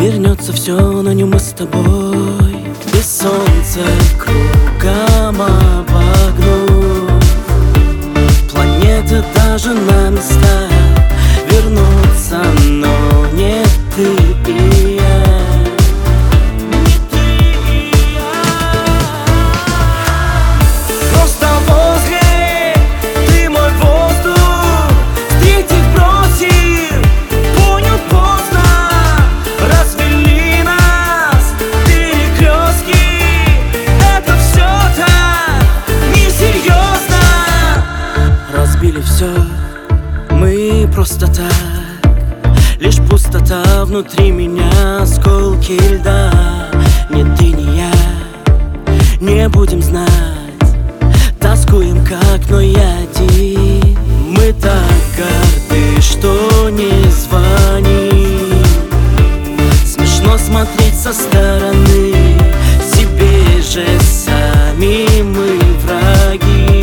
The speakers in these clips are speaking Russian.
Вернется все, но не мы с тобой. Без солнца кругом обогнув планеты даже на места вернутся, но не ты и я. Не ты и я. Просто возле ты мой воздух, встретив бросил, понял поздно. Развели нас перекрестки, это все так несерьезно. Разбили все мы просто так, лишь пустота внутри меня, осколки льда. Ни ты, ни я не будем знать, тоскуем как, но я один. Мы так горды, что не звоним. Смешно смотреть со стороны, себе же сами мы враги.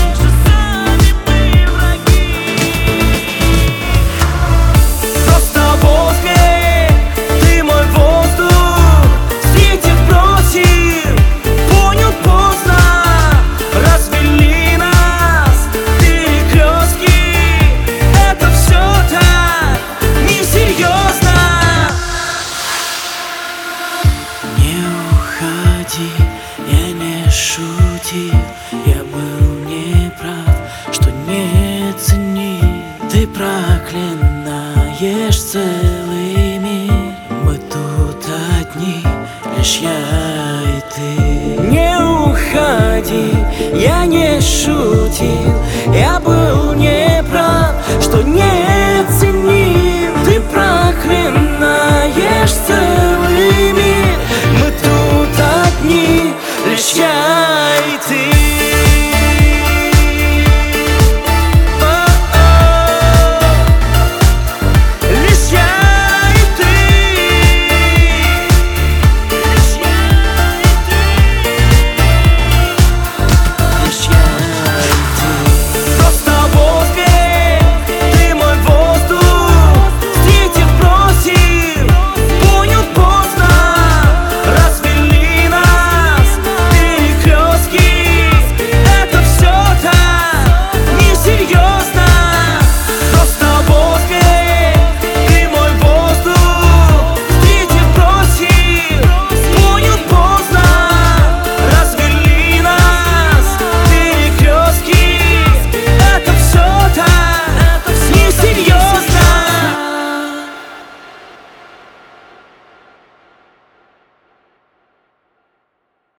Я не шутил, я был неправ, что не ценил. Ты проклинаешь целый мир, мы тут одни, лишь я и ты. Не уходи, я не шутил, я был неправ, что не